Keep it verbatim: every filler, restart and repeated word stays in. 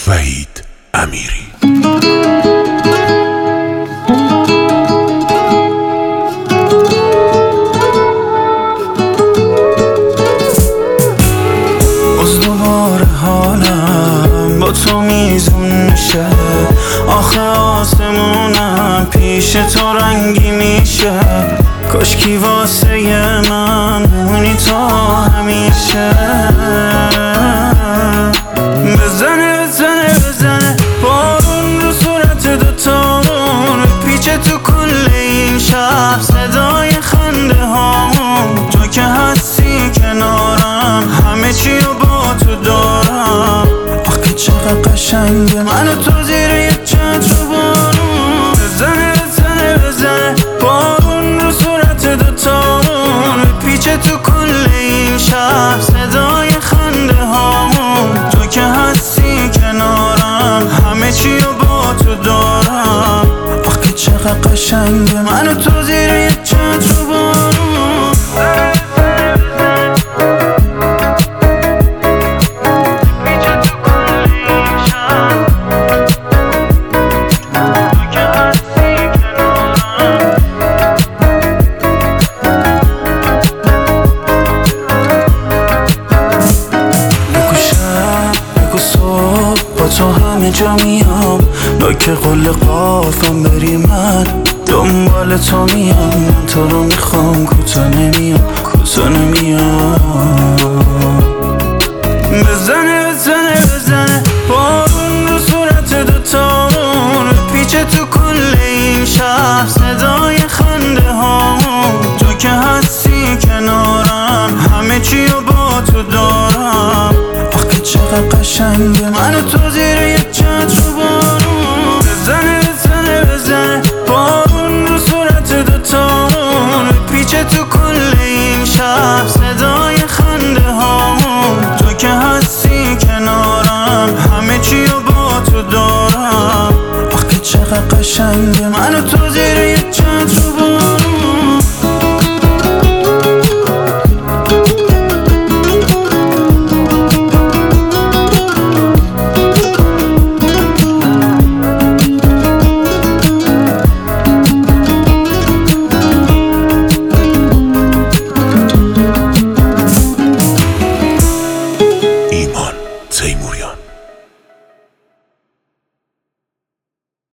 وحید امیری. از دوباره حالم با تو میزون میشه، آخه آسمونم پیش تو رنگی میشه. کاشکی واسه من بمونی تا همیشه. بزنه بزنه بزنه بارون رو صورت دوتامون، پیچه تو کل این شهر صدای خنده هامون. تو که هستی کنارم همه چی رو با تو دارم، آخه چقدر قشنگه من و تو زیر یک چتر و بارون. بزنه بزنه بزنه بارون رو صورت دوتامون، پیچه تو کل این شهر صدای خنده هامون. تو که هستی کنارم همه چی رو با تو دارم، آخه چقدر قشنگه من و تو زیر یک چتر و بارون. با تو همه جا میام، لاک قل قافم بری من دنبال تو میام. من تو رو میخوام کوتا نمیام کوتا نمیام. بزنه بزنه بزنه بارون رو صورت دوتامون، پیچه تو کل این شهر صدای خنده هامون. تو که هستی کنارم همه چی رو با تو دارم، آخه چقدر قشنگه من و تو زیر یک چتر و بارون. بزنه بزنه بزنه بارون رو صورت دوتامون، پیچه تو کل این شهر صدای خنده هامون. تو که هستی کنارم همه چی رو با تو دارم، آخه چقدر قشنگه من